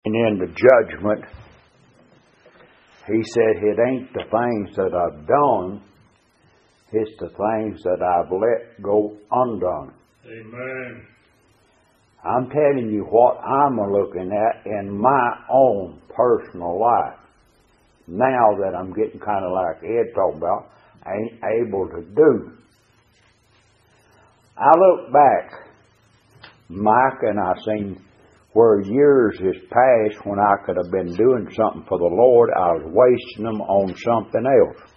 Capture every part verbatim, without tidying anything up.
And in the judgment, he said, it ain't the things that I've done, it's the things that I've let go undone. Amen. I'm telling you what I'm looking at in my own personal life. Now that I'm getting kind of like Ed talked about, I ain't able to do. I look back, Mike, and I seen where years has passed when I could have been doing something for the Lord, I was wasting them on something else.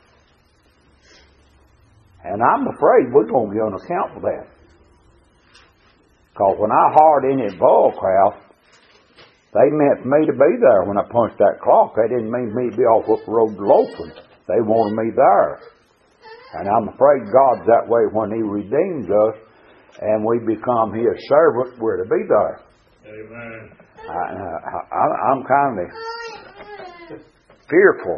And I'm afraid we're going to give an account for that. Because when I hired in at Bullcraft, they meant for me to be there when I punched that clock. They didn't mean me to be off up the road to Loafing. They wanted me there. And I'm afraid God's that way when He redeems us and we become His servant, we're to be there. Amen. I, I, I'm kind of fearful.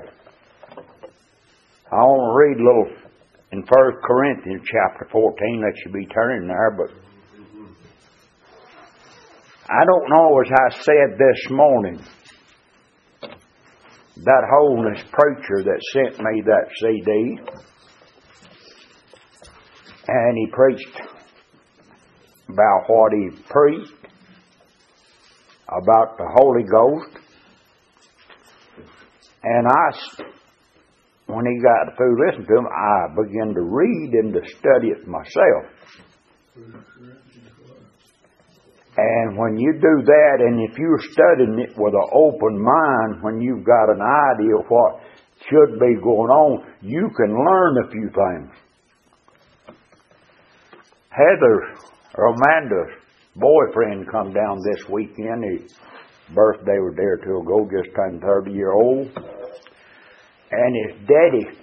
I want to read a little in First Corinthians chapter fourteen. That should be turning there, but I don't know, as I said this morning, that holiness preacher that sent me that C D, and he preached about what he preached about the Holy Ghost. And I, when he got through listening to him, I began to read and to study it myself. And when you do that, and if you're studying it with an open mind, when you've got an idea of what should be going on, you can learn a few things. Heather, Amanda's boyfriend come down this weekend. His birthday was there two ago, just turned thirty year old. And his daddy,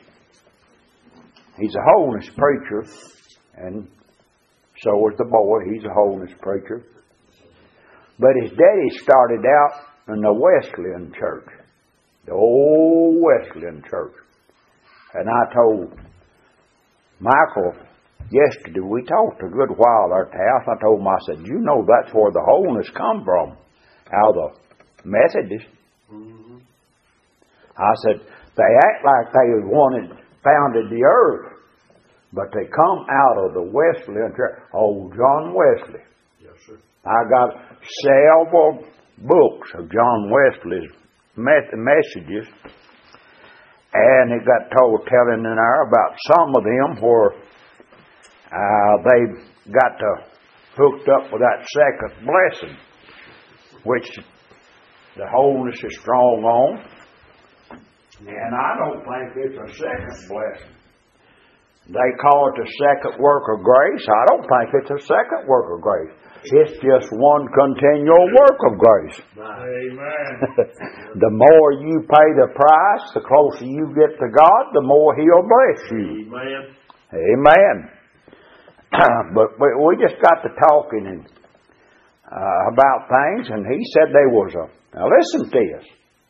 he's a holiness preacher, and so is the boy. He's a holiness preacher. But his daddy started out in the Wesleyan church, the old Wesleyan church. And I told Michael yesterday, we talked a good while there at the house. I told him, I said, you know that's where the holiness come from, out of the Methodists. Mm-hmm. I said, they act like they wanted, founded the earth, but they come out of the Wesleyan church. Old John Wesley. Yes, sir. I got several books of John Wesley's messages, and it got told telling in there about some of them where uh, they got to hooked up with that second blessing, which the holiness is strong on. And I don't think it's a second blessing. They call it the second work of grace. I don't think it's a second work of grace. It's just one continual work of grace. Amen. The more you pay the price, the closer you get to God, the more He'll bless you. Amen. Amen. But we just got to talking and, uh, about things, and he said there was a, now listen to this,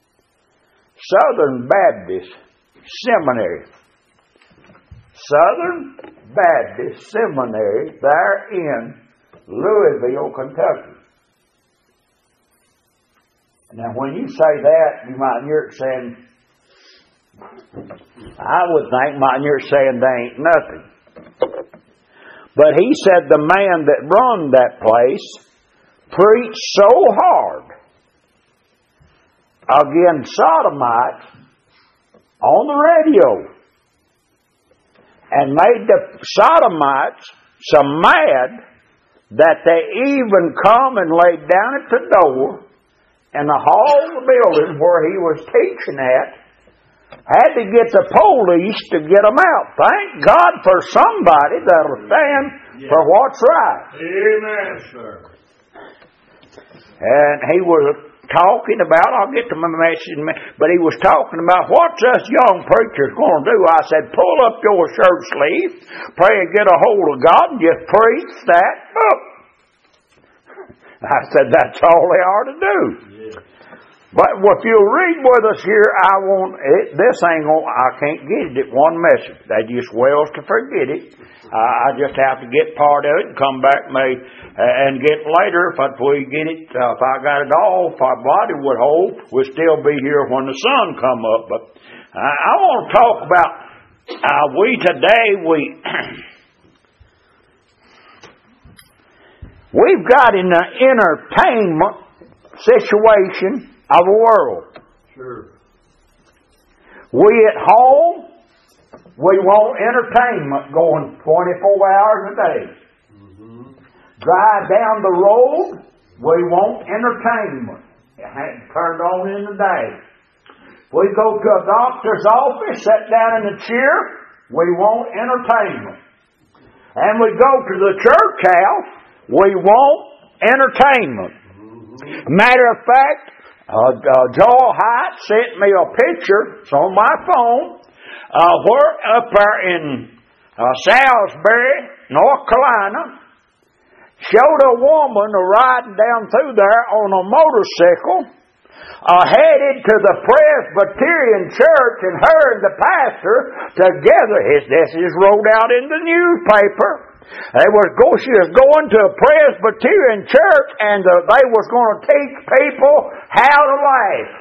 Southern Baptist Seminary. Southern Baptist Seminary there in Louisville, Kentucky. Now, when you say that, you might hear it saying, I would think, might hear it saying they ain't nothing. But he said the man that run that place preached so hard against sodomites on the radio and made the sodomites so mad that they even come and laid down at the door in the hall of the building where he was teaching at, had to get the police to get them out. Thank God for somebody that'll stand yeah. for what's right. Amen, sir. And he was talking about, I'll get to my message, but he was talking about what's us young preachers going to do. I said, pull up your shirt sleeve, pray and get a hold of God, and just preach that up. I said, that's all they are to do. Yeah. But well, if you'll read with us here, I won't, it, this ain't gonna, I can't get it at one message. They just wells to forget it. Uh, I just have to get part of it and come back may, uh, and get later. If, I, if we get it, uh, if I got it all, if our body would hold, we'll still be here when the sun come up. But uh, I want to talk about, uh, we today, we, we've got an entertainment situation of the world. Sure. We at home, we want entertainment going twenty-four hours a day. Mm-hmm. Drive down the road, we want entertainment. It ain't turned on in the day. We go to a doctor's office, sit down in a chair, we want entertainment. And we go to the church house, we want entertainment. Matter of fact, uh, uh, Joel Hyatt sent me a picture, it's on my phone, uh, where up there in uh, Salisbury, North Carolina, showed a woman riding down through there on a motorcycle, uh, headed to the Presbyterian church, and her and the pastor together. This is rolled out in the newspaper. They was go, she was going to a Presbyterian church, and uh, they was going to teach people how to laugh.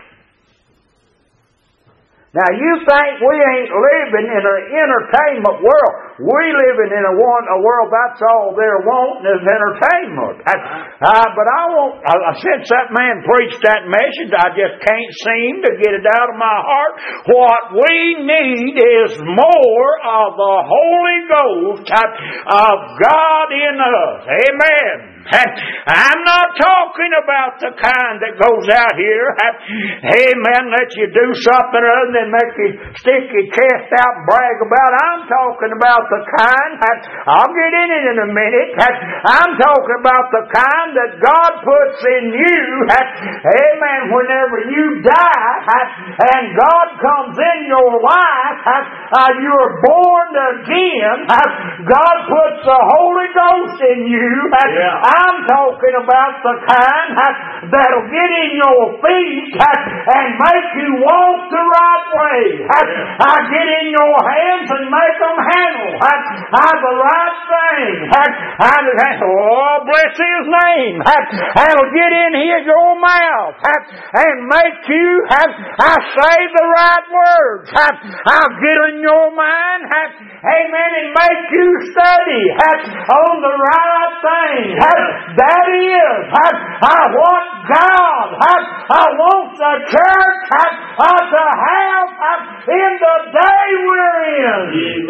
Now, you think we ain't living in an entertainment world. We living in a, one, a world that's all they're wanting is entertainment. I, uh, but I won't, uh, since that man preached that message, I just can't seem to get it out of my heart. What we need is more of the Holy Ghost of God in us. Amen. I'm not talking about the kind that goes out here, amen, let you do something other than make you stick your chest out and brag about. I'm talking about the kind, I'll get in it in a minute, I'm talking about the kind that God puts in you, amen, whenever you die, and God comes in your life, you're born again, God puts the Holy Ghost in you. Yeah. I'm talking about the kind that'll get in your feet and make you walk the right way. I get in your hands and make them handle the right thing. Oh, bless His name. I'll get in here your mouth and make you I say the right words. I'll get in your mind, amen, and make you study on the right thing. That is, I, I want God, I, I want the church I, I, to have I, in the day we're in.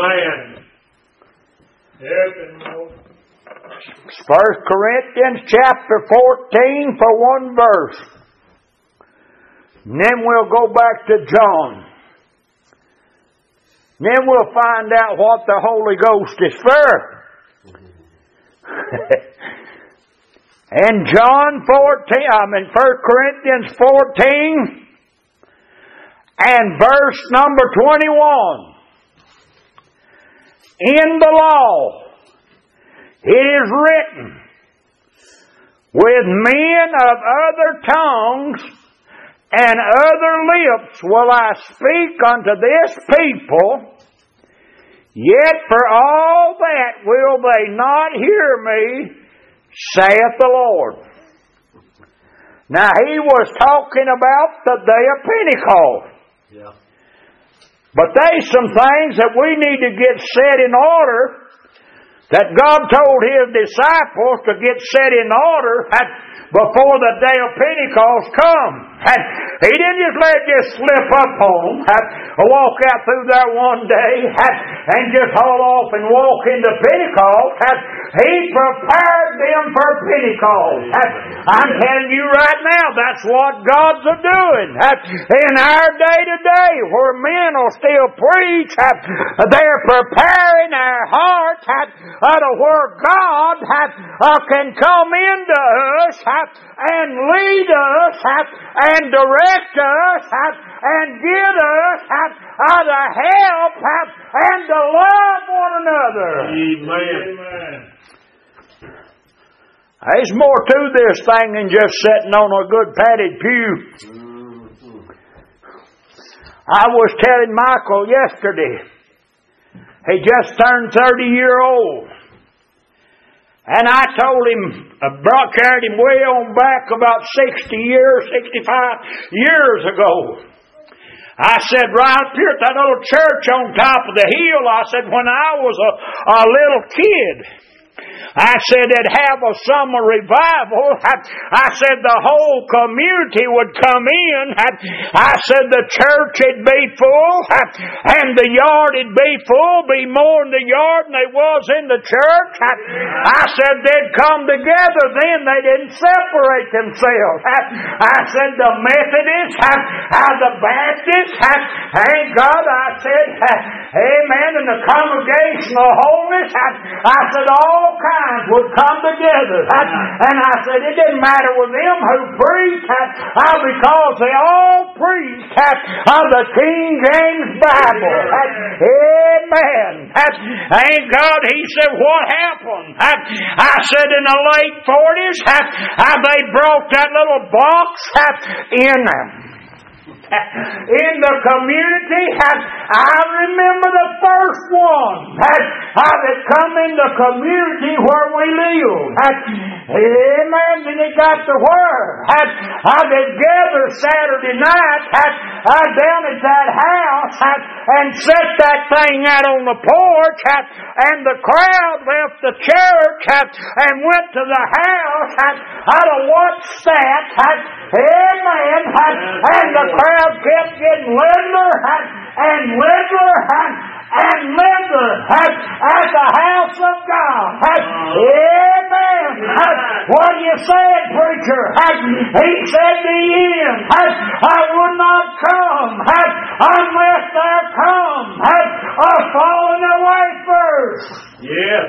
Amen. First Corinthians chapter fourteen for one verse. And then we'll go back to John. And then we'll find out what the Holy Ghost is for. And John fourteen, I mean First Corinthians fourteen and verse number twenty-one. In the law it is written, with men of other tongues and other lips will I speak unto this people, yet for all that will they not hear me, saith the Lord. Now he was talking about the day of Pentecost. Yeah. But there's some things that we need to get set in order that God told His disciples to get set in order before the day of Pentecost come. He didn't just let it just slip up on them, walk out through there one day and just haul off and walk into Pentecost. He prepared them for Pentecost. I'm telling you right now, that's what God's a doing. In our day today, where men will still preach, they're preparing our hearts to where God can come into us and lead us and direct us and get us to help and to love one another. Amen. There's more to this thing than just sitting on a good padded pew. I was telling Michael yesterday, he just turned thirty year old. And I told him, I brought, carried him way on back about sixty years, sixty-five years ago. I said, right up here at that little church on top of the hill, I said, when I was a, a little kid, I said they'd have a summer revival. I, I said the whole community would come in. I, I said the church would be full, I, and the yard would be full, be more in the yard than they was in the church. I, I said they'd come together then. They didn't separate themselves. I, I said the Methodists, I, I, the Baptists, I, thank God, I said, I, amen, and the congregation of holiness, I, I said all kinds would come together. I, and I said it didn't matter with them who preached, I, I, because they all preached of the King James Bible. I, amen. I, thank God. He said, what happened? I, I said in the late forties, I, I, they broke that little box I, in in the community. I, I remember the first one that, that come in the community where we live. Amen. And it got to where I, I they gathered Saturday night I, I, down at that house I, and set that thing out on the porch I, and the crowd left the church I, and went to the house I, I to watch that. I, amen. I, and the crowd kept getting littler and, and littler and, and littler at, at the house of God. Amen. What you said, preacher? He said the end. I would not come unless there come a falling away first. Yes.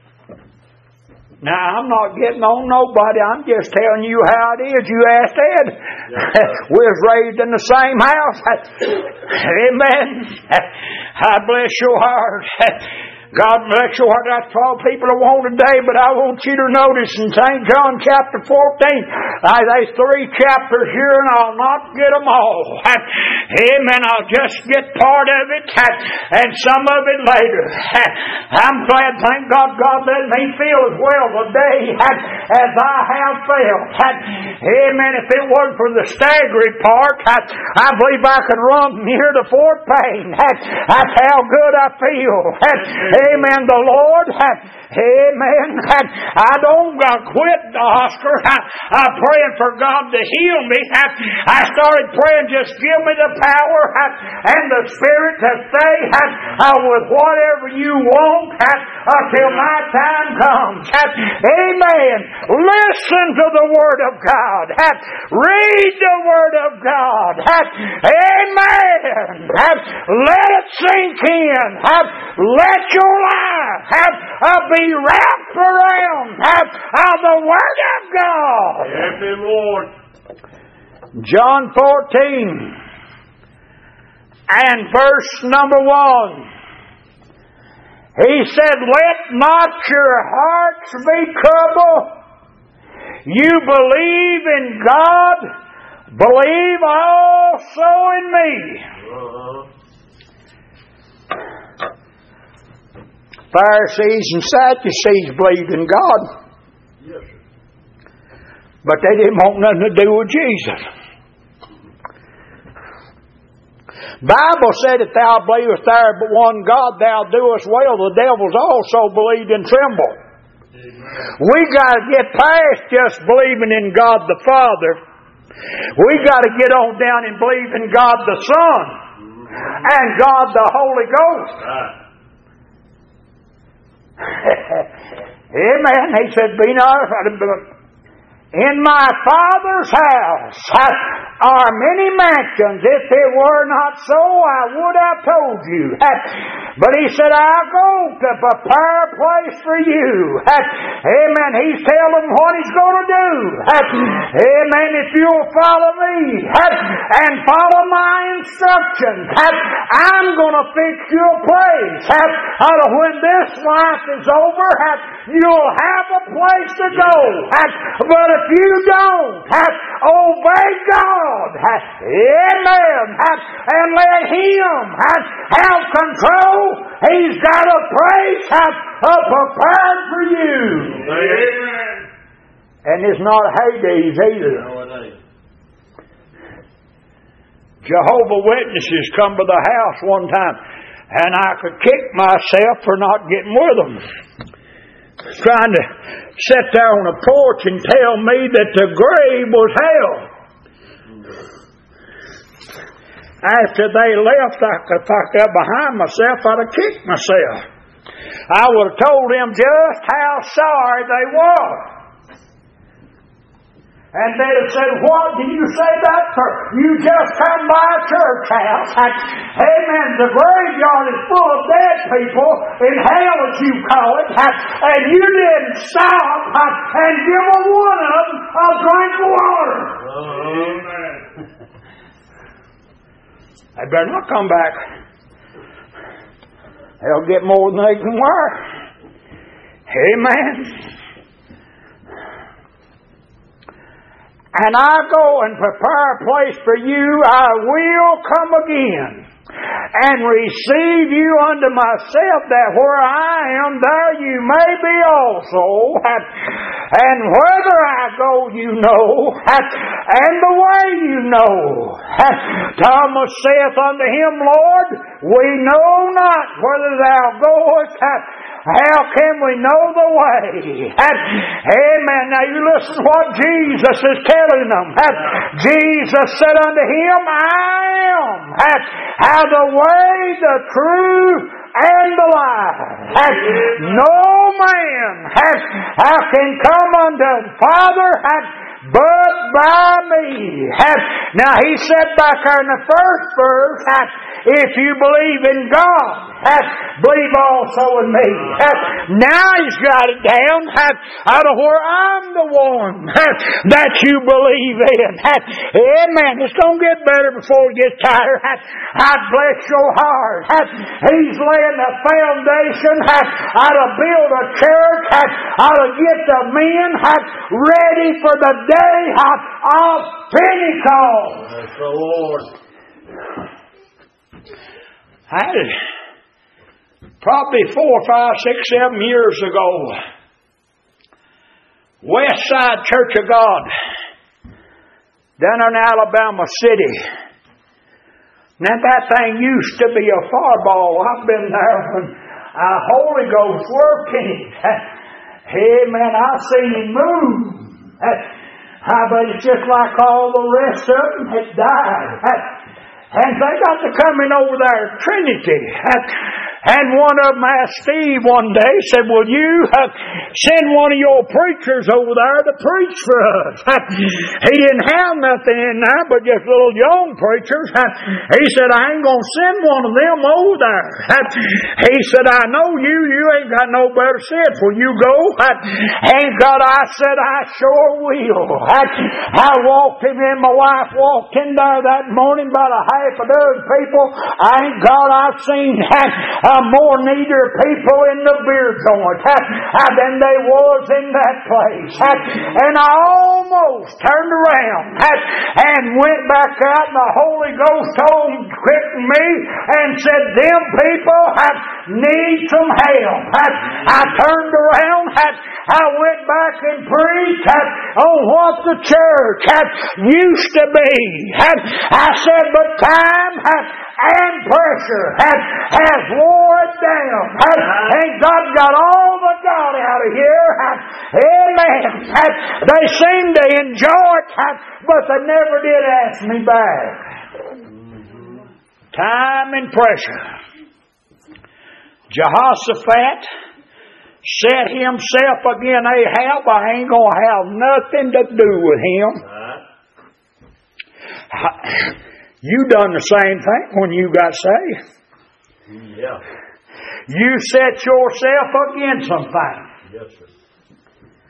Now, I'm not getting on nobody. I'm just telling you how it is. You asked Ed. We was raised in the same house. Amen. I bless your heart. God bless your heart. That's all people I want today, but I want you to notice in Saint John chapter fourteen, uh, there's three chapters here and I'll not get them all. Amen. I'll just get part of it and some of it later. I'm glad, thank God, God let me feel as well today as I have felt. Amen. If it wasn't for the staggering part, I, I believe I could run near the fourth pain. That's how good I feel. Amen. The Lord, amen. I don't quit, Oscar. I, I'm praying for God to heal me. I, I started praying, just give me the power and the Spirit to stay with whatever you want until my time comes. Amen. Listen to the Word of God. Read the Word of God. Amen. Let it sink in. Let your life have, uh, be wrapped around have, uh, the Word of God. Yes, Lord. John fourteen and verse number one. He said, let not your hearts be troubled. You believe in God, believe also in me. Uh-huh. Pharisees and Sadducees believed in God. Yes. But they didn't want nothing to do with Jesus. Bible said, if thou believest there but one God, thou doest well. The devils also believed and trembled. Amen. We got to get past just believing in God the Father. We got to get on down and believe in God the Son and God the Holy Ghost. Right. Amen. He said, be not in my Father's house are many mansions. If it were not so, I would have told you. But he said, I'll go to prepare a place for you. Amen. He's telling what he's going to do. Amen. If you'll follow me, and follow my instructions, I'm going to fix you a place. When this life is over, you'll have a place to go. But if you don't obey God, amen, and let Him have control, He's got a place prepared for you. Amen. And it's not Hades either. No, it ain't. Jehovah Witnesses come to the house one time, and I could kick myself for not getting with them. Trying to sit there on a porch and tell me that the grave was hell. After they left, I could, if I got behind myself, I'd have kicked myself. I would have told them just how sorry they were. And they'd have said, what did you say that for? You just come by a church house. Amen. The graveyard is full of dead people in hell, as you call it. And you didn't stop and give a one of them a drink of water. Amen. They better not come back. They'll get more than they can wear. Amen. And I go and prepare a place for you, I will come again and receive you unto myself, that where I am, there you may be also. And whither I go, you know, and the way you know. Thomas saith unto him, Lord, we know not whither thou goest. How can we know the way? Amen. Now you listen to what Jesus is telling them. Jesus said unto him, I am how the way, the truth, and the life. No man how can come unto the Father but by me. Now he said back there in the first verse, if you believe in God, believe also in me. Now he's got it down out of where I'm the one that you believe in. Amen. It's going to get better before it gets tired. I bless your heart. He's laying the foundation how to build a church, how to get the men ready for the day of Pentecost. That's the Lord. I had probably four, five, six, seven years ago, West Side Church of God, down in Alabama City. Now that thing used to be a fireball. I've been there when a Holy Ghost worked in it. Amen. I've seen Him move. But it's just like all the rest of them had died. And they got to coming over there, Trinity. And one of them asked Steve one day, said, will you uh, send one of your preachers over there to preach for us? He didn't have nothing in there but just little young preachers. He said, I ain't going to send one of them over there. He said, I know you. You ain't got no better sense. Will you go? And God, I said, I sure will. I walked in, and my wife walked in there that morning, about a half a dozen people. I ain't God, I've seen uh, more neater people in the beer joint uh, than they was in that place. Uh, and I almost turned around uh, and went back out, and the Holy Ghost told quickened me and said, them people uh, need some help. Uh, I turned around, uh, I went back and preached uh, on what the church uh, used to be. Uh, I said, but time uh, and pressure has, has wore it down. And God got all the God out of here. Amen. They seem to enjoy it, but they never did ask me back. Time and pressure. Jehoshaphat set himself against Ahab. I ain't going to have nothing to do with him. You done the same thing when you got saved. Yeah. You set yourself against something. Yes, sir.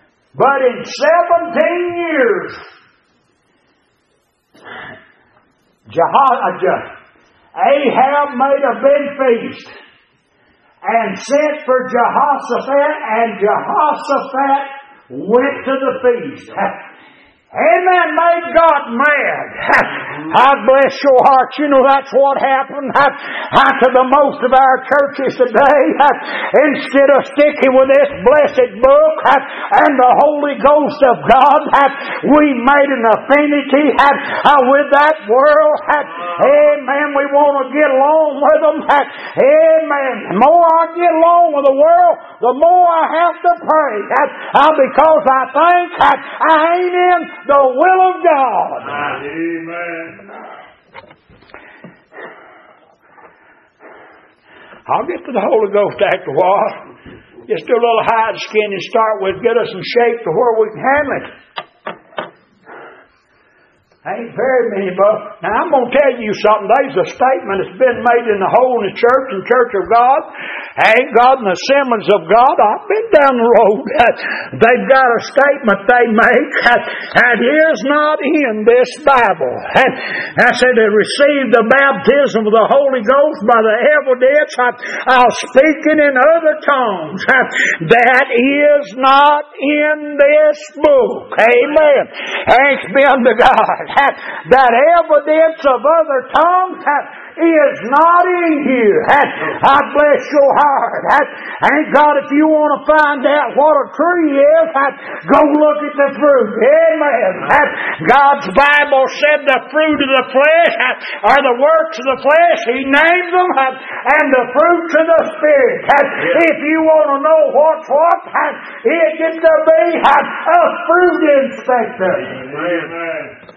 But in seventeen years, Jehoiada, Ahab made a big feast and sent for Jehoshaphat, and Jehoshaphat went to the feast. Amen. Made God mad. I bless your heart. You know that's what happened to the most of our churches today. Instead of sticking with this blessed book and the Holy Ghost of God, we made an affinity with that world. Amen. We want to get along with them. Amen. The more I get along with the world, the more I have to pray. Because I think I ain't in the will of God. Amen. I'll get to the Holy Ghost after a while. Just do a little hide skin and start with, get us in shape to where we can handle it. Ain't very many, but now I'm going to tell you something. There's a statement that's been made in the Holy Church and Church of God. Ain't God in the Assemblies of God. I've been down the road. They've got a statement they make that is not in this Bible. I said they received the baptism of the Holy Ghost by the evidence of speaking in other tongues. That is not in this book. Amen. Thanks be unto God. That evidence of other tongues is not in here. I bless your heart. Ain't God, if you want to find out what a tree is, go look at the fruit. Amen. God's Bible said the fruit of the flesh are the works of the flesh. He names them, and the fruits of the Spirit. If you want to know what's what, it gets to be a fruit inspector. Amen.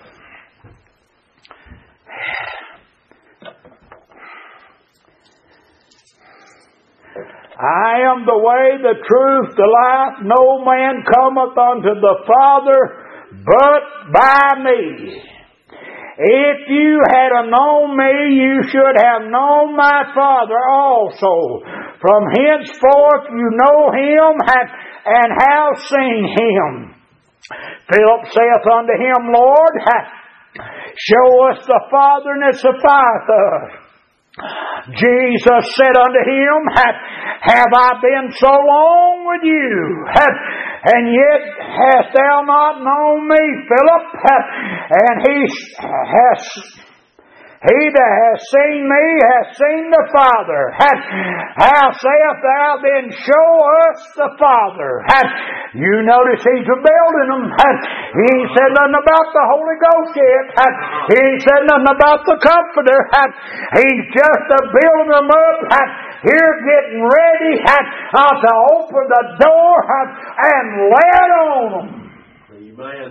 I am the way, the truth, the life. No man cometh unto the Father but by me. If you had known me, you should have known my Father also. From henceforth you know him and have seen him. Philip saith unto him, Lord, show us the Father, and it sufficeth us. Jesus said unto him, have I been so long with you, and yet hast thou not known me, Philip? And he has... He that has seen me has seen the Father. How sayest thou then, show us the Father? You notice he's building them. He ain't said nothing about the Holy Ghost yet. He ain't said nothing about the Comforter. He's just building them up. Here getting ready to open the door and let on them. Amen.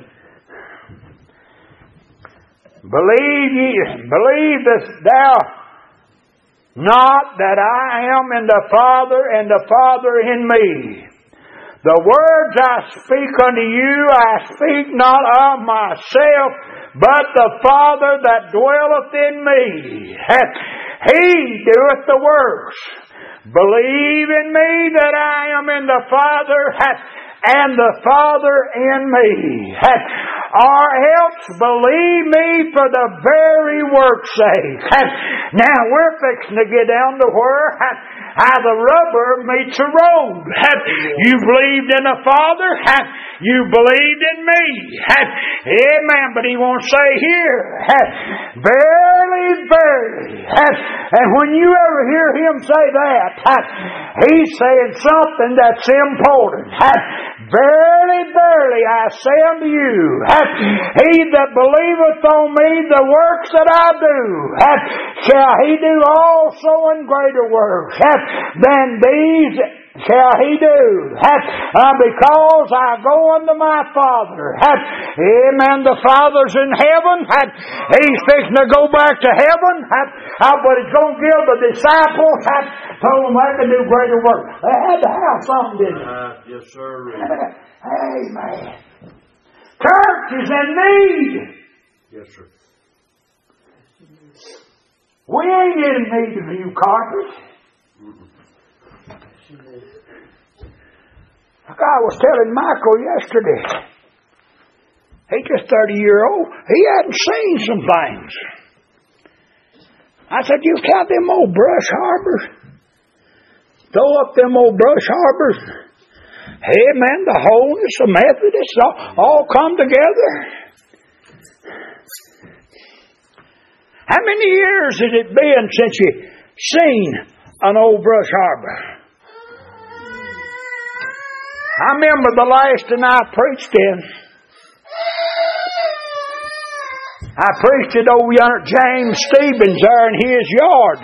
Believe ye, believest thou not that I am in the Father, and the Father in me? The words I speak unto you, I speak not of myself, but the Father that dwelleth in me. He doeth the works. Believe in me that I am in the Father, and the Father in me. Or else believe me for the very work's sake. Now we're fixing to get down to where how the rubber meets the road. You believed in the Father, you believed in me. Amen. But he won't say here, verily, verily. And when you ever hear him say that, he's saying something that's important. Verily, verily, I say unto you, he that believeth on me, the works that I do, shall he do also in greater works than these shall he do. Uh, because I go unto my Father. Amen. The Father's in heaven. He's fixing to go back to heaven. Uh, but he's going to give the disciples, told them they can do greater work. They had to have something, didn't they? Uh, yes, sir. Amen. Church is in need. Yes, sir. We ain't in need of new carpet. Like I was telling Michael yesterday, he's just thirty year old. He hadn't seen some things. I said, you count them old brush harbors? Throw up them old brush harbors? Hey, man, the Holiness, the Methodists, all, all come together. How many years has it been since you seen an old brush harbor? I remember the last one I preached in. I preached at old James Stevens there in his yard.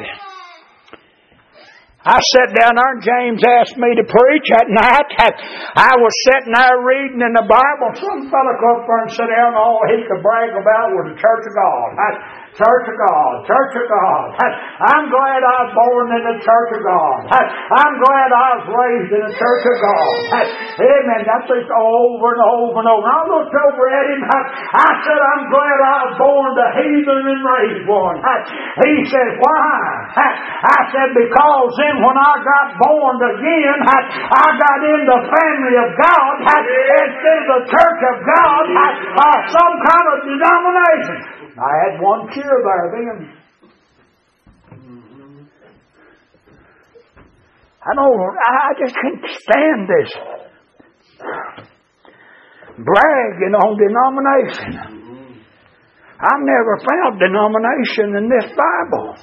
I sat down there and James asked me to preach that night. I was sitting there reading in the Bible. Some fellow come up there and sat down and all he could brag about was the Church of God. Church of God, Church of God. I'm glad I was born in the Church of God. I'm glad I was raised in the Church of God. Amen. That's just over and over and over. I looked over at him. I said, I'm glad I was born the heathen and raised one. He said, why? I said, because then when I got born again, I got in the family of God instead of the Church of God or some kind of denomination. I had one cheer there then. I don't, I just couldn't stand this bragging on denomination. I've never found denomination in this Bible.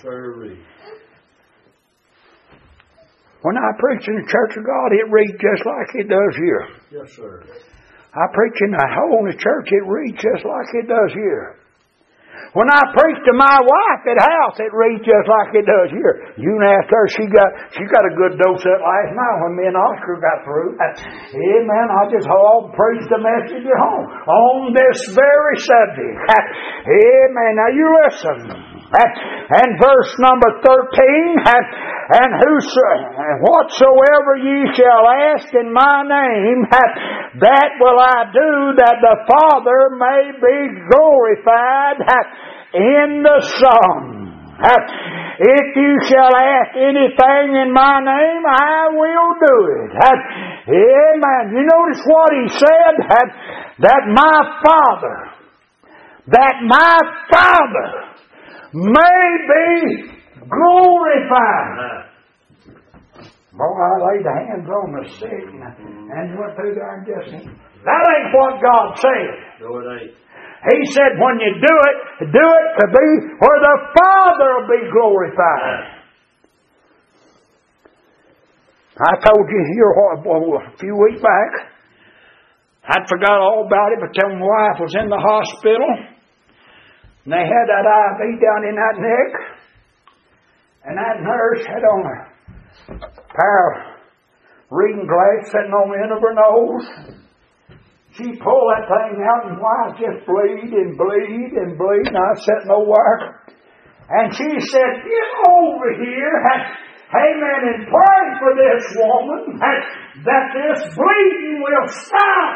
When I preach in the Church of God, it reads just like it does here. Yes, sir. I preach in the Holy Church, it reads just like it does here. When I preach to my wife at house, it reads just like it does here. You can ask her, she got she got a good dose of it last night when me and Oscar got through. Amen. I just all preached the message at home on this very subject. Amen. Now you listen. And verse number thirteen, and whatsoever ye shall ask in my name, that will I do, that the Father may be glorified in the Son. If you shall ask anything in my name, I will do it. Amen. You notice what he said? That my Father, that my Father may be glorified. Boy, I laid the hands on the sick and went through there and just, that ain't what God said. No, it ain't. He said when you do it, do it to be where the Father will be glorified. I told you here a few weeks back, I'd forgot all about it, but then my wife was in the hospital. And they had that I V down in that neck. And that nurse had on a pair of reading glasses sitting on the end of her nose. She pulled that thing out and why just bleed and bleed and bleed. And I was sitting over there. And she said, get over here. Amen. And pray for this woman that this bleeding will stop.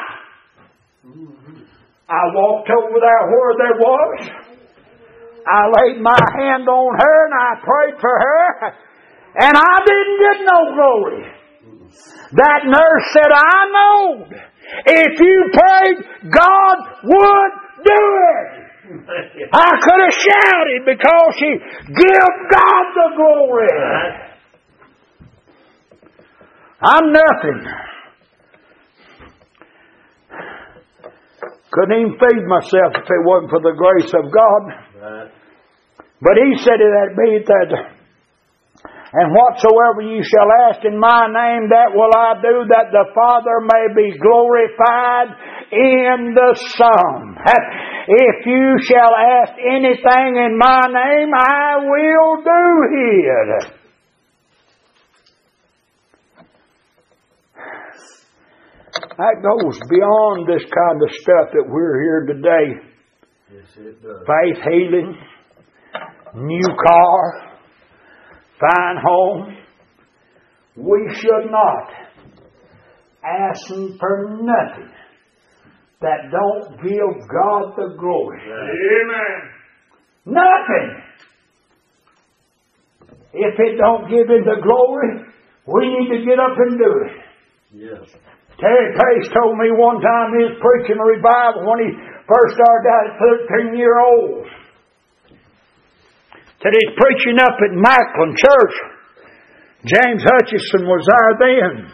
I walked over there where there was. I laid my hand on her and I prayed for her. And I didn't get no glory. That nurse said, I know if you prayed, God would do it. I could have shouted because she give God the glory. I'm nothing. Couldn't even feed myself if it wasn't for the grace of God. But he said it had be that, and whatsoever ye shall ask in my name, that will I do, that the Father may be glorified in the Son. If you shall ask anything in my name, I will do it. That goes beyond this kind of stuff that we're here today. Yes, it does. Faith healing, new car, fine home. We should not ask Him for nothing that don't give God the glory. Amen. Nothing. If it don't give Him the glory, we need to get up and do it. Yes. Terry Pace told me one time he was preaching a revival when he first started out at thirteen year old. Said he's preaching up at Macklin Church. James Hutchison was there then.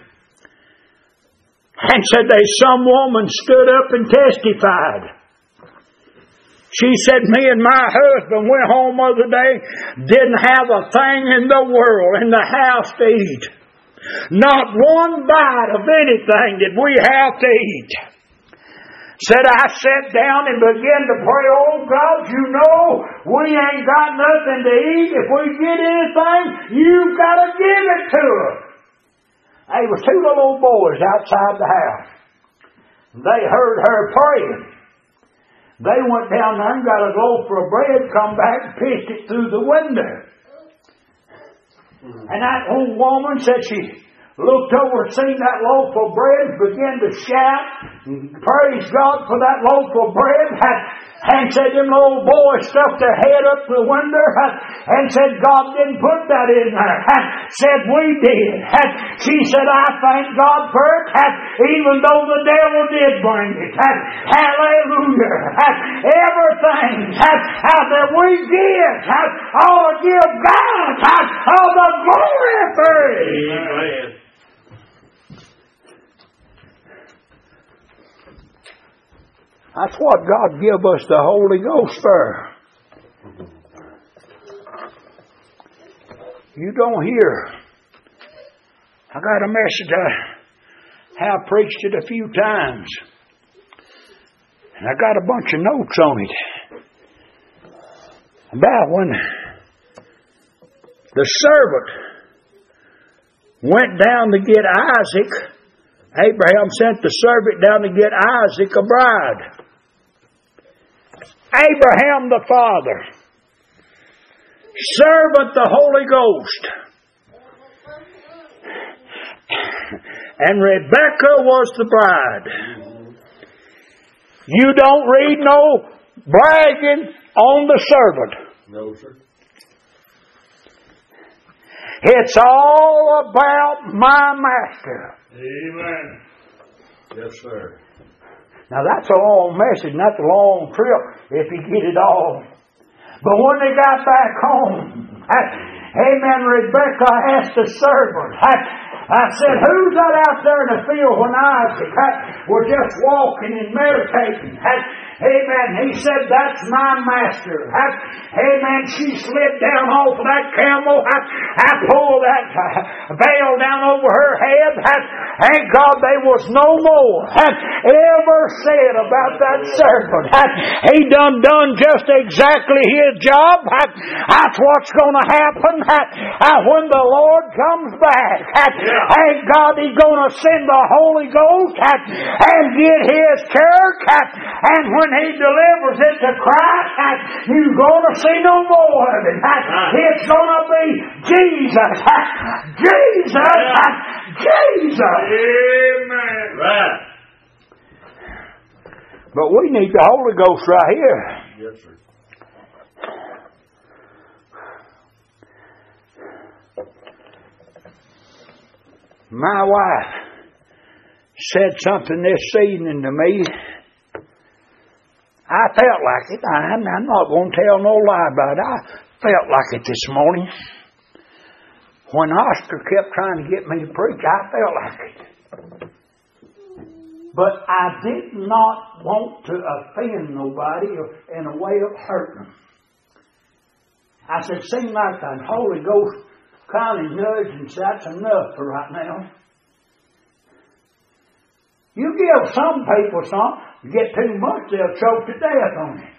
And said there's some woman stood up and testified. She said, me and my husband went home the other day, didn't have a thing in the world in the house to eat. Not one bite of anything did we have to eat. Said I sat down and began to pray, oh God, you know we ain't got nothing to eat. If we get anything, you've got to give it to us. There was two little boys outside the house. They heard her praying. They went down there and got a loaf of bread, come back and pissed it through the window. And that old woman said she looked over and seen that loaf of bread, began to shout and praise God for that loaf of bread. And said them little boys stuck their head up the window and said God didn't put that in there. And said we did. And she said I thank God for it, and even though the devil did bring it. And hallelujah. And everything and that we give and all to give God and all the glory for it. Amen. That's what God give us the Holy Ghost for. You don't hear. I got a message I have preached it a few times. And I got a bunch of notes on it. About when the servant went down to get Isaac. Abraham sent the servant down to get Isaac a bride. Abraham the father, servant the Holy Ghost, and Rebekah was the bride. You don't read no bragging on the servant. No, sir. It's all about my master. Amen. Yes, sir. Now that's a long message, not a long trip if you get it all. But when they got back home, I, amen, Rebekah asked the servant, I, I said, who's that out there in the field when Isaac I, we're just walking and meditating? I, amen. He said, that's my master. I, amen. She slid down off of that camel. I, I pulled that uh, veil down over her head. I, thank God there was no more I, ever said about that servant. I, he done done just exactly his job. I, that's what's going to happen I, I, when the Lord comes back. I, thank God He's going to send the Holy Ghost I, and get His church. I, and when He delivers it to Christ, I, you're going to see no more of it. I, it's going to be Jesus. I, Jesus. I, Jesus. Amen. Right. But we need the Holy Ghost right here. Yes, sir. My wife said something this evening to me. I felt like it. I'm, I'm not going to tell no lie about it. I felt like it this morning. When Oscar kept trying to get me to preach, I felt like it. But I did not want to offend nobody in a way of hurting them. I said, seem like the Holy Ghost kind of nudged and said, that's enough for right now. You give some people some, you get too much, they'll choke to death on it.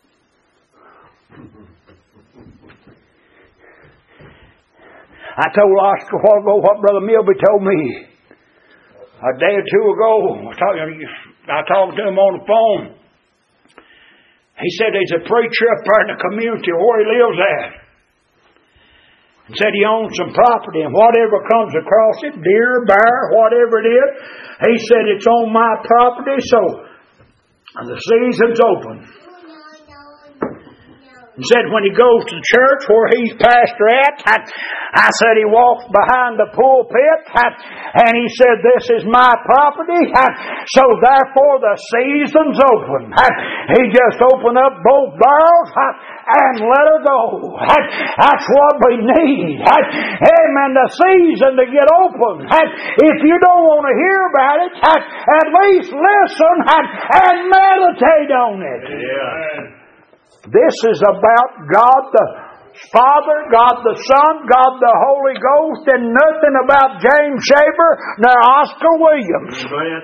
I told Oscar a while ago what Brother Milby told me. A day or two ago, I talked, I talked to him on the phone. He said there's a preacher up there in the community where he lives at. He said he owns some property, and whatever comes across it, deer, bear, whatever it is, he said it's on my property, so the season's open. And said when he goes to church where he's pastor at, I, I said he walks behind the pulpit and he said, this is my property, so therefore the season's open. He just opened up both barrels and let her go. That's what we need. Amen. The season to get open. If you don't want to hear about it, at least listen and meditate on it. Yeah. This is about God the Father, God the Son, God the Holy Ghost, and nothing about James Shaver nor Oscar Williams. Amen.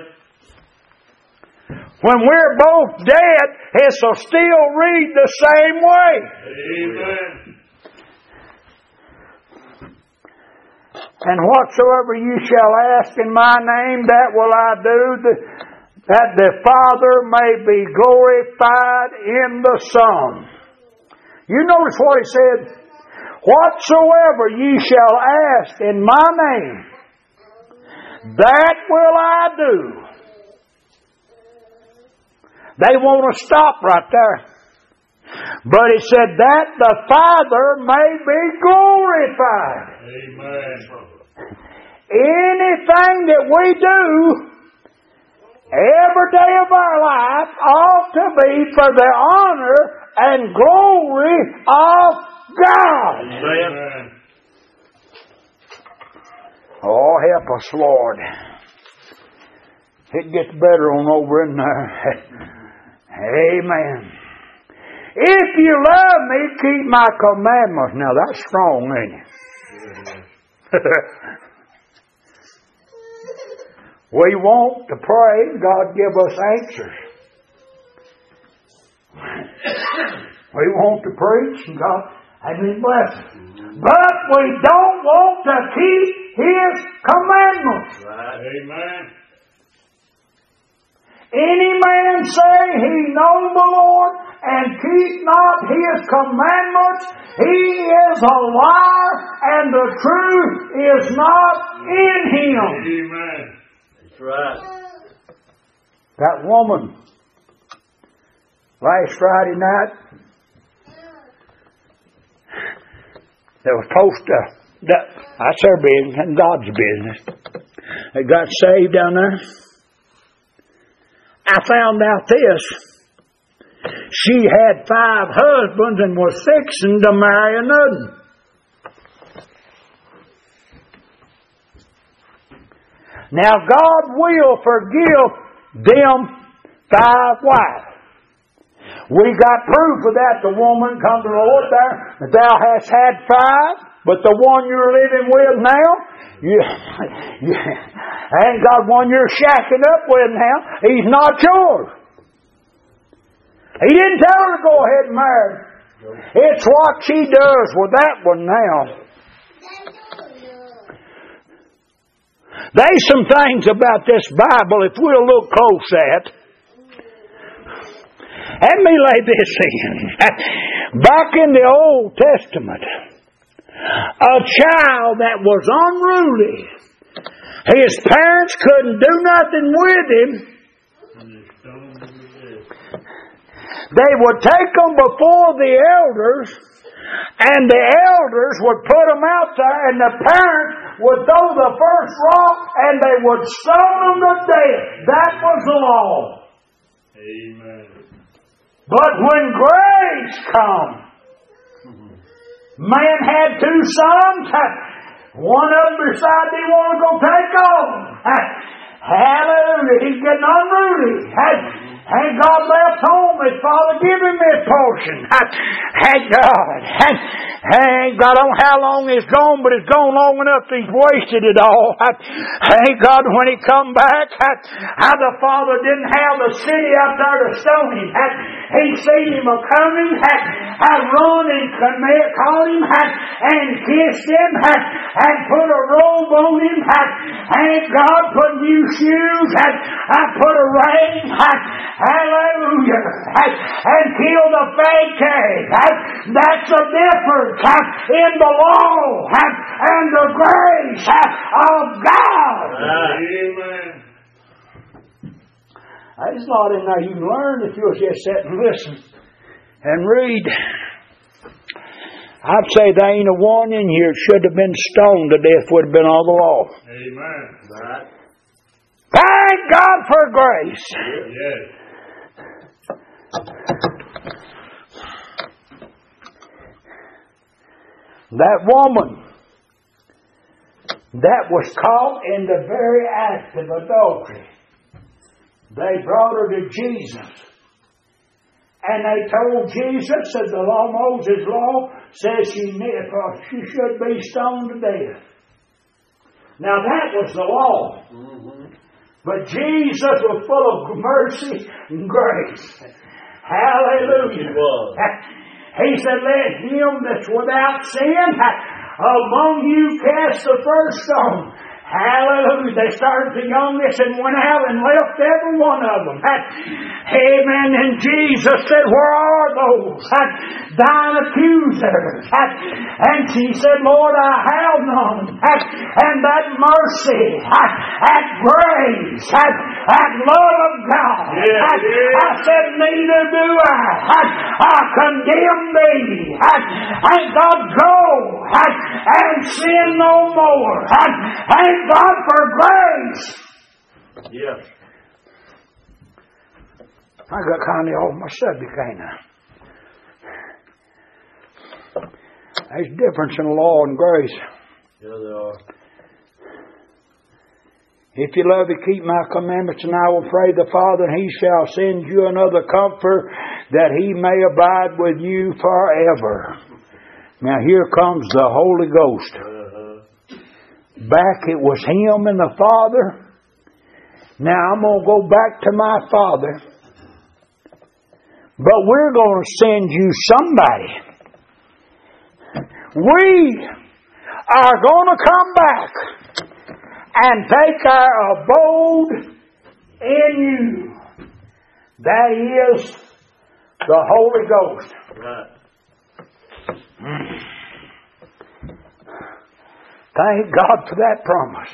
When we're both dead, it will still read the same way. Amen. And whatsoever you shall ask in my name, that will I do, that the Father may be glorified in the Son. You notice what he said? Whatsoever ye shall ask in my name, that will I do. They want to stop right there. But he said that the Father may be glorified. Amen. Anything that we do every day of our life ought to be for the honor and glory of God. Amen. Oh, help us, Lord. It gets better on over in there. Amen. If you love me, keep my commandments. Now that's strong, ain't it? We want to pray, God give us answers. We want to preach, and God have His blessing. But we don't want to keep His commandments. Right. Amen. Any man say he knows the Lord and keep not His commandments, he is a liar, and the truth is not in him. Amen. That's right. That woman last Friday night that was supposed to, that, that's her business and God's business. They got saved down there. I found out this. She had five husbands and was fixing to marry another. Now God will forgive them five wives. We got proof of that. The woman come to the Lord there, that thou hast had five, but the one you're living with now, you, you ain't got one you're shacking up with now. He's not yours. He didn't tell her to go ahead and marry. It's what she does with that one now. There's some things about this Bible, if we'll look close at. Let me lay this in. Back in the Old Testament, a child that was unruly, his parents couldn't do nothing with him. They would take him before the elders, and the elders would put him out there, and the parents would throw the first rock, and they would stone him to death. That was the law. Amen. But when grace come, man had two sons. One of them decided he wanted to go take off. Hallelujah. He's getting unruly. Thank God left home. His father give him his portion. Thank God. Thank God. I don't know how long it's gone, but it's gone long enough he's wasted it all. Thank God when he come back, how the father didn't have the city out there to stone him. He seen him a-coming, I run and caught him, and kissed him, and put a robe on him. Thank God, put new shoes, I put a ring, hallelujah, and killed a fake calf. That's the difference in the law and the grace of God. Amen. There's a lot in there you can learn if you'll just sit and listen and read. I'd say there ain't a one in here should have been stoned to death would have been all the law. Amen. Right. Thank God for grace. Yes. That woman that was caught in the very act of adultery, they brought her to Jesus. And they told Jesus that the law, Moses' law, says she, she should be stoned to death. Now that was the law. Mm-hmm. But Jesus was full of mercy and grace. Hallelujah. He was. He said, let him that's without sin among you cast the first stone. Hallelujah. They started the youngest and went out and left every one of them. Amen. And Jesus said, where are those? Thine accusers. And she said, Lord, I have none. And that mercy, that grace, that love of God. Yes, yes. I said, neither do I. I condemn thee. And God, go and sin no more. And God for grace. Yes. I got kind of off my subject, ain't I? There's a difference in law and grace. Yeah, there are. If you love me, keep my commandments, and I will pray the Father, and He shall send you another Comforter, that He may abide with you forever. Now here comes the Holy Ghost. Back it was Him and the Father. Now I'm going to go back to my Father. But we're going to send you somebody. We are going to come back and take our abode in you. That is the Holy Ghost. Right. Thank God for that promise.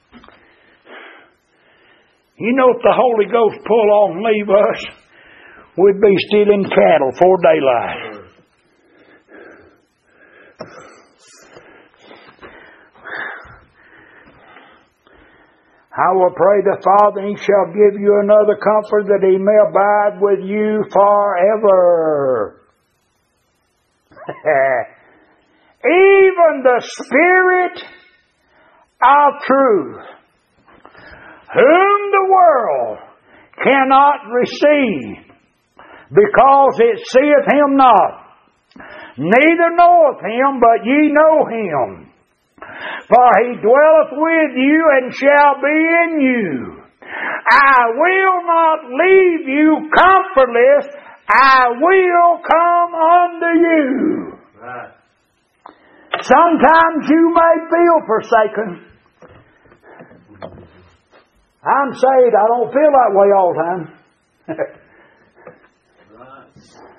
You know, if the Holy Ghost pull on and leave us, we'd be stealing cattle for daylight. I will pray the Father, and He shall give you another Comforter, that He may abide with you forever. Even the Spirit of truth, whom the world cannot receive, because it seeth Him not, neither knoweth Him, but ye know Him. For He dwelleth with you and shall be in you. I will not leave you comfortless. I will come unto you. Right. Sometimes you may feel forsaken. I'm saved. I don't feel that way all the time. Right.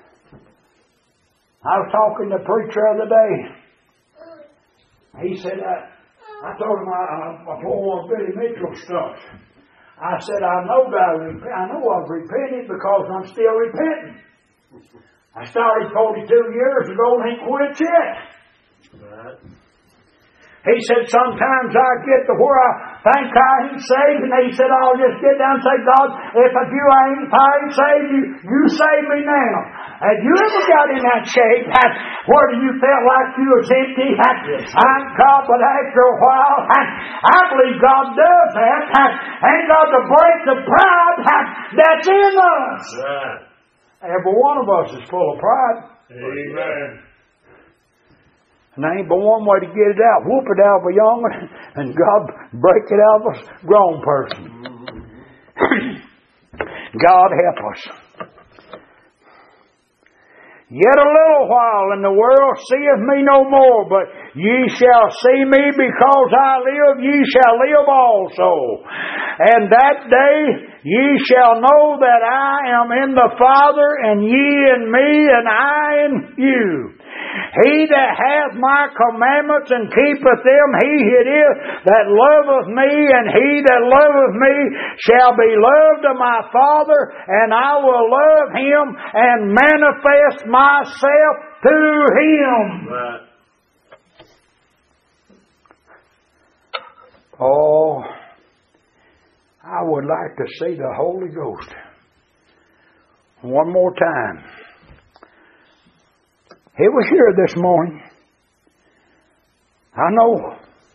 I was talking to a preacher the other day. He said, I, I told him I, I, I pulled one of Billy Mitchell's stuff. I said, I know that I know I've repented because I'm still repenting. I started forty-two years ago and ain't quit yet. Right. He said, sometimes I get to where I think I ain't saved, and he said, I'll just get down and say, God, if you ain't, if I ain't saved, you, you save me now. Have you ever got in that shape that, where you felt like you was empty? That, I'm God, but after a while, that, I believe God does that. that ain't got to break the pride that, that's in us. Right. Every one of us is full of pride. Amen. And there ain't but one way to get it out. Whoop it out of a young one, and God break it out of a grown person. God help us. Yet a little while, and the world seeth me no more, but ye shall see me, because I live, ye shall live also. And that day ye shall know that I am in the Father, and ye in me, and I in you. He that hath my commandments and keepeth them, he it is that loveth me, and he that loveth me shall be loved of my Father, and I will love him and manifest myself through Him. Right. Oh, I would like to see the Holy Ghost one more time. He was here this morning. I know.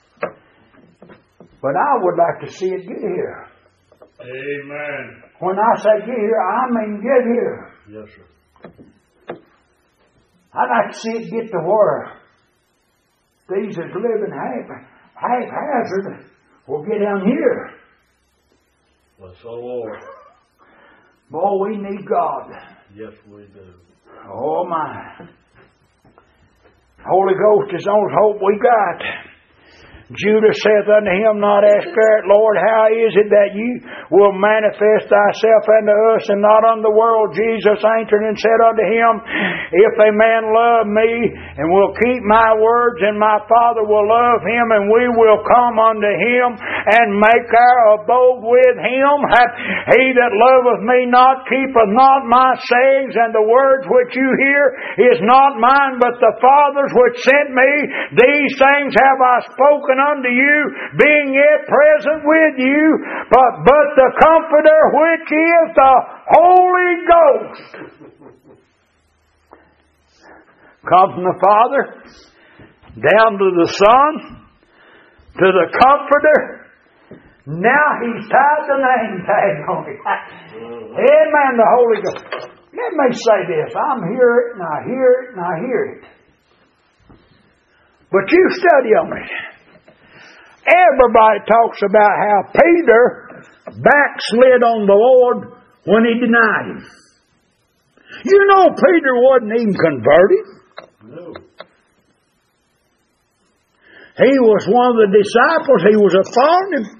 But I would like to see it get here. Amen. When I say get here, I mean get here. Yes, sir. I'd like to see it get to where these that living half, haphazard will get down here. Bless the Lord. Boy, we need God. Yes, we do. Oh my. Holy Ghost is the only hope we got. Judas saith unto him, Not Iscariot, Lord, how is it that you will manifest thyself unto us and not unto the world? Jesus answered and said unto him, If a man love me and will keep my words, and my Father will love him, and we will come unto him and make our abode with him. He that loveth me not keepeth not my sayings, and the words which you hear is not mine, but the Father's which sent me. These things have I spoken unto you, being yet present with you, but but the Comforter, which is the Holy Ghost, comes from the Father down to the Son to the Comforter. Now He's tied the name tag on it. Amen. The Holy Ghost. Let me say this. I'm hear it, and I hear it, and I hear it. But you study on it. Everybody talks about how Peter backslid on the Lord when he denied Him. You know Peter wasn't even converted. No. He was one of the disciples. He was a foreigner.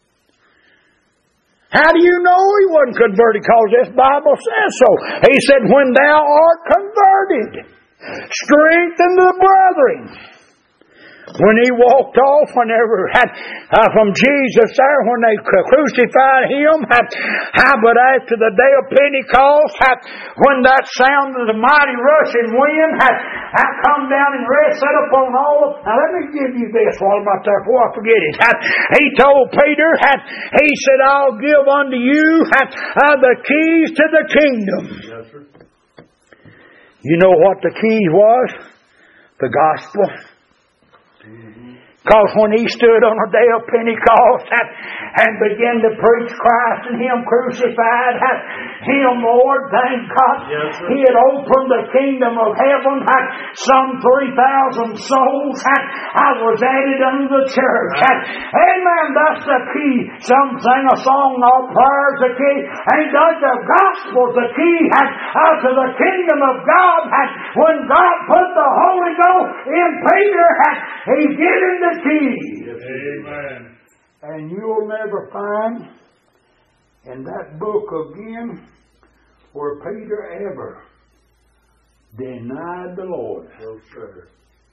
How do you know he wasn't converted? Because this Bible says so. He said, When thou art converted, strengthen the brethren. When he walked off, whenever had uh, from Jesus there, when they crucified him, had, how, but after the day of Pentecost, had, when that sound of the mighty rushing wind had, had come down and rested upon all of. Now let me give you this while I'm out there before I forget it. Had, he told Peter, had, he said, I'll give unto you had, uh, the keys to the kingdom. Yes, sir. You know what the keys was? The gospel. Because when he stood on the day of Pentecost and, and began to preach Christ and Him crucified, and Him, Lord, thank God, yes, He had opened the kingdom of heaven, and some three thousand souls and I was added unto the church. And, amen, that's the key. Some sing a song, all prayer's the key. Ain't that the gospel's the key and, uh, to the kingdom of God? And when God put the Holy Ghost in Peter, and He gave him the key. Yes, amen. And you'll never find in that book again where Peter ever denied the Lord. No, sir.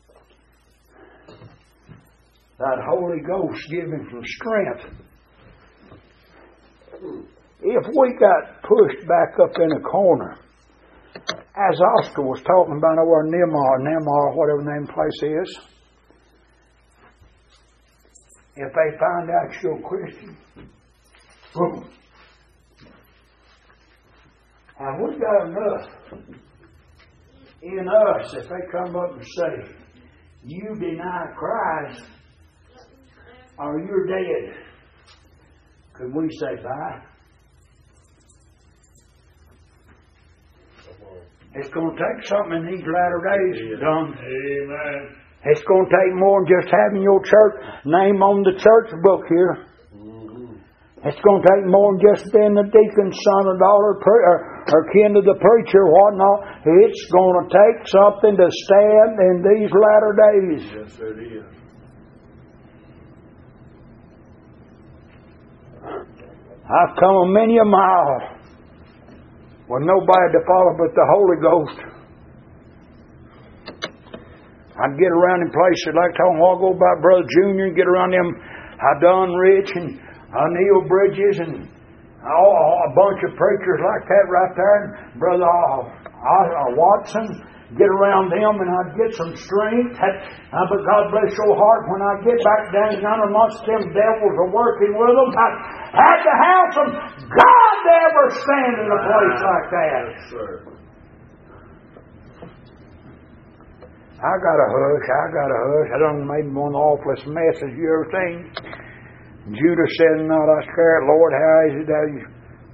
That Holy Ghost gave him some strength. If we got pushed back up in a corner, as Oscar was talking about over in Nimar, Nimar, whatever the name of the place is, if they find out you're a Christian, boom. And we got enough in us if they come up and say, you deny Christ or you're dead. Could we say bye? It's going to take something in these latter days, Don. Amen. It's going to take more than just having your church name on the church book here. Mm-hmm. It's going to take more than just being the deacon's son or daughter or, or kin to the preacher or whatnot. It's going to take something to stand in these latter days. Yes, it is. I've come a many a mile with nobody to follow but the Holy Ghost. I'd get around in places like talking a while ago about Brother Junior and get around them Don Rich and uh, Neil Bridges and all, a bunch of preachers like that right there. And Brother uh, uh, Watson get around them and I'd get some strength. Uh, but God bless your heart, when I get back down yonder amongst them devils are working with them, I had to have some God to ever stand in a place like that. Yes, sir. I got a hush, I got a hush. I done made one of the awfulest messes you ever seen. Judah said, not I scared, Lord, how is it that you...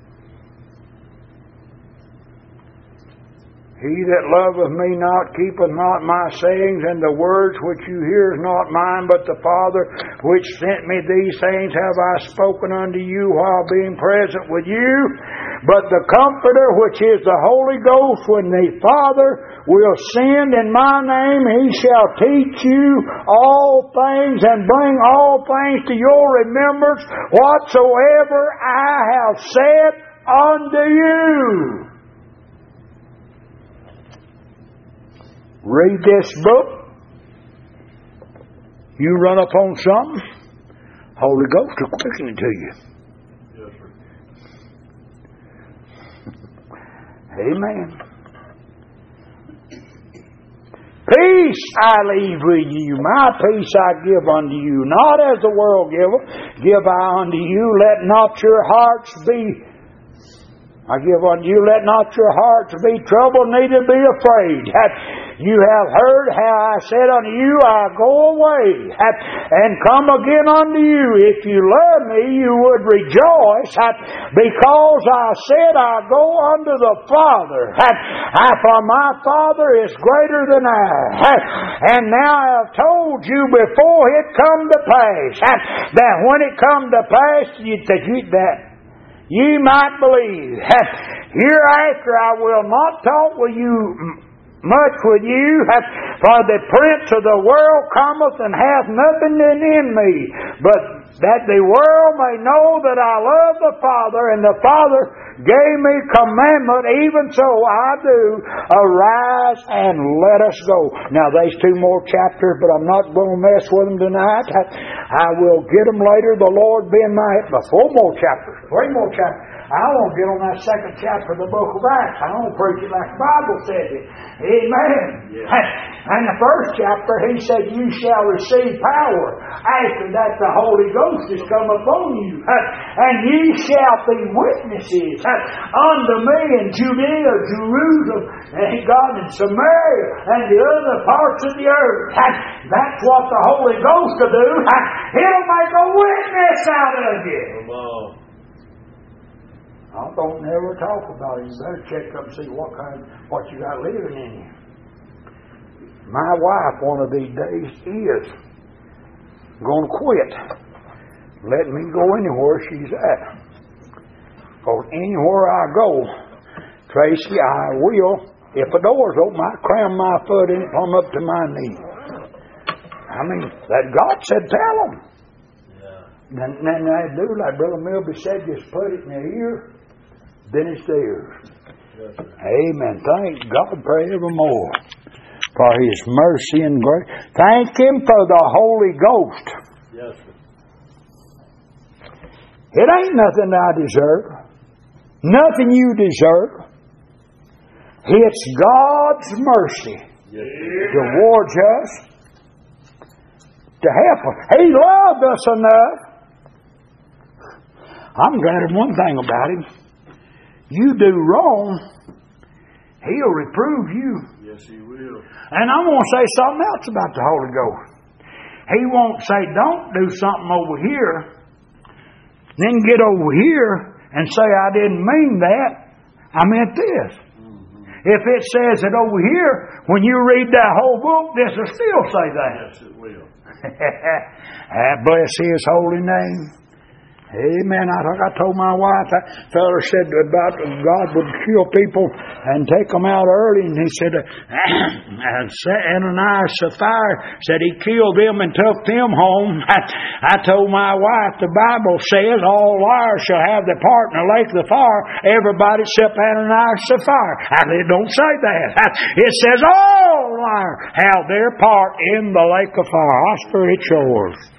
He that loveth me not keepeth not my sayings, and the words which you hear is not mine, but the Father which sent me. These things have I spoken unto you while being present with you. But the Comforter, which is the Holy Ghost, when the Father will send in my name, He shall teach you all things and bring all things to your remembrance, whatsoever I have said unto you. Read this book. You run up on something, Holy Ghost will quicken it to you. Yes, sir. Amen. Peace I leave with you, my peace I give unto you. Not as the world giveth, give I unto you. Let not your hearts be I give unto you, let not your hearts be troubled, neither be afraid. You have heard how I said unto you, I go away and come again unto you. If you love me, you would rejoice, because I said I go unto the Father. For my Father is greater than I. And now I have told you before it come to pass, that when it come to pass, you that ye might believe. Hereafter I will not talk with you much with you, for the prince of the world cometh and hath nothing in me, but that the world may know that I love the Father, and the Father gave me commandment, even so I do. Arise and let us go. Now there's two more chapters, but I'm not going to mess with them tonight. I, I will get them later, the Lord being my help. But four more chapters, three more chapters. I want to get on that second chapter of the book of Acts. I don't preach it like the Bible says it. Amen. Yeah. And the first chapter, he said, you shall receive power after that the Holy Ghost has come upon you. And ye shall be witnesses unto me in Judea, Jerusalem, and God in Samaria, and the other parts of the earth. That's what the Holy Ghost will do. He'll make a witness out of you. Come on. I don't never talk about it. You better check up and see what kind, what you got living in you. My wife, one of these days, is going to quit letting me go anywhere she's at. Because anywhere I go, Tracy, I will. If a door's open, I cram my foot in it, plumb up to my knee. I mean, that God said, tell them. Yeah. And then they do, like Brother Milby said, just put it in their ear. Then it's theirs. Yes, amen. Thank God forevermore for His mercy and grace. Thank Him for the Holy Ghost. Yes, sir. It ain't nothing I deserve. Nothing you deserve. It's God's mercy yes, towards us to help us. He loved us enough. I'm glad of one thing about Him. You do wrong, He'll reprove you. Yes, He will. And I want to say something else about the Holy Ghost. He won't say, don't do something over here, then get over here and say, I didn't mean that. I meant this. Mm-hmm. If it says it over here, when you read that whole book, this will still say that. Yes, it will. Bless His holy name. Amen. I think I told my wife, that fella said about God would kill people and take them out early, and he said, Ananias Sapphira said he killed them and took them home. I, I told my wife, the Bible says all liars shall have their part in the lake of the fire, everybody except Ananias Sapphira. I said, it don't say that. It says all liars have their part in the lake of fire. I swear it's yours.